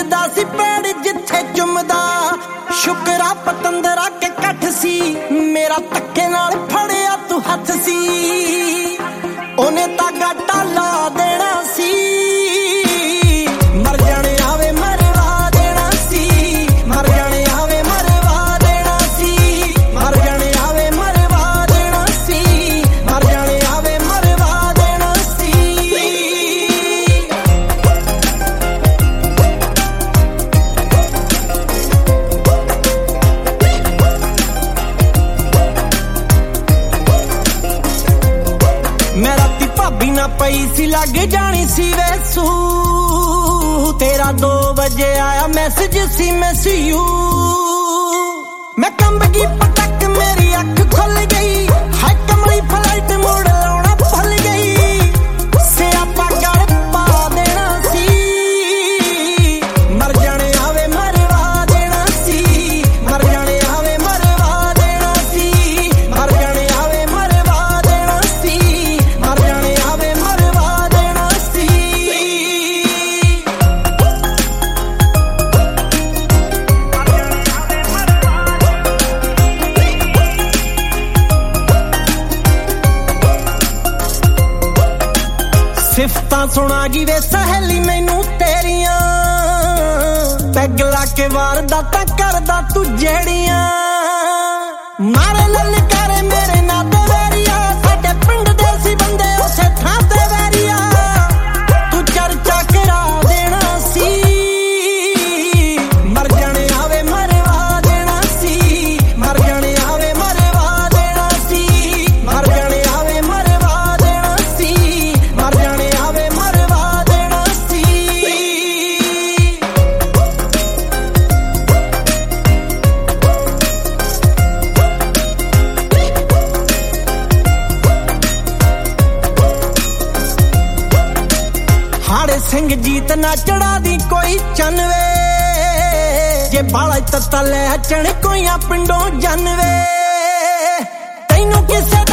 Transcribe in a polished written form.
ਹਿੱਲਦਾ ਸੀ ਪੈੜ ਜਿੱਥੇ ਚੁੰਮਦਾ ਸ਼ੁਕਰਾ ਪਤੰਦਰਾ ਕੇ ਕੱਠ ਸੀ ਮੇਰਾ ਧੱਕੇ ਨਾਲ ਫੜਿਆ ਤੂੰ ਹੱਥ ਸੀ ਉਹਨੇ ਤਾਂ ਗਾਟਾ ਲਾ ਦੇਣਾ ਸੀ ਮਰ ਜਾਣੇ ਆਵੇ ਮਰਵਾ ਦੇਣਾ ਸੀ ਮਰ ਜਾਣੇ ਆਵੇ ਮਰਵਾ ਦੇਣਾ ਸੀ ਮਰ ਜਾਣੇ ਆਵੇ ਮਰਵਾ ਦੇਣਾ ਸੀ ਮਰ ਜਾਣੇ ਆਵੇ ਮਰਵਾ ਦੇਣਾ ਸੀ ਮੈਂ ਰਾਤੀ ਭਾਬੀ ਨਾ ਪਈ ਸੀ ਲੱਗ ਜਾਣੀ ਸੀ ਵੇਸੂ ਤੇਰਾ 2 ਵਜੇ ਆਇਆ ਮੈਸੇਜ ਸੀ ਮਿਸ ਯੂ ਮੈਂ ਕੰਬ ਗਈ ਪਟਕ ਮੇਰੀ ਅੱਖ ਖੁੱਲ ਗਈ ਹਾਏ ਕਮਲੀ ਫਲਾਈਟ ਮੋੜ ਲਾਉਣਾ ਭੁੱਲ ਗਈ ਸਿਆਪਾ ਗੜ ਪਾ ਦੇਣਾ ਸੀ ਮਰ ਜਾਣੇ ਆਵੇ ਮਰਵਾ ਦੇਣਾ ਸੀ ਮਰ ਜਾਣੇ ਆਵੇ ਮਰਵਾ ਦੇਣਾ ਸੀ ਮਰ ਜਾਣੇ ਆਵੇ ਮਰਵਾ ਦੇਣਾ ਸੀ ਮਰ ਜਾਣੇ ਆਵੇ ਮਰਵਾ ਦੇਣਾ ਸੀ ਸਿਫਤਾਂ ਸੁਣਾ ਗਈ ਵੇ ਸਹੇਲੀ ਮੈਨੂੰ ਤੇਰੀਆਂ ਪੈਗ ਲਾ ਕੇ ਵਾਰਦਾ ਤਾਂ ਕਰਦਾ ਤੂੰ ਜਿਹੜੀਆਂ ਮਾਰੇ ਲਲਕਾਰੇ ਮੇਰੇ ਨਾਂ ਤੇ ਵੈਰੀਆ ਸਾਡੇ ਪਿੰਡ ਦੇ ਸੀ ਬੰਦੇ ਉਸੇ ਥਾਂ ਤੇ ਵੈਰੀਆ ਤੂੰ ਚਰਚਾ ਕਰਾ ਦੇਣਾ ਸੀ ਮਰ ਜਾਣੇ ਆਵੇ ਮਰਵਾ ਦੇਣਾ ਸੀ ਮਰ ਜਾਣੇ ਆਵੇ ਮਰਵਾ ਦੇਣਾ ਸੀ ਮਰ ਜਾਣੇ ਆਵੇ ਮਰਵਾ ਦੇਣਾ ਸੀ ਮਰ ਜਾਣੇ ਆਵੇ ਮਰਵਾ ਦੇਣਾ ਸੀ ਹਾੜੇ ਸਿੰਘ ਜੀਤ ਨਾ ਚੜਾ ਦੀ ਕੋਈ ਚੰਨਵੇ ਜੇ ਬਾਲਾ ਤੱਤਾ ਲੈ ਚਣ ਕੋਈਆਂ ਪਿੰਡੋਂ ਜਨਵੇ ਤੈਨੂੰ ਕਿਸੇ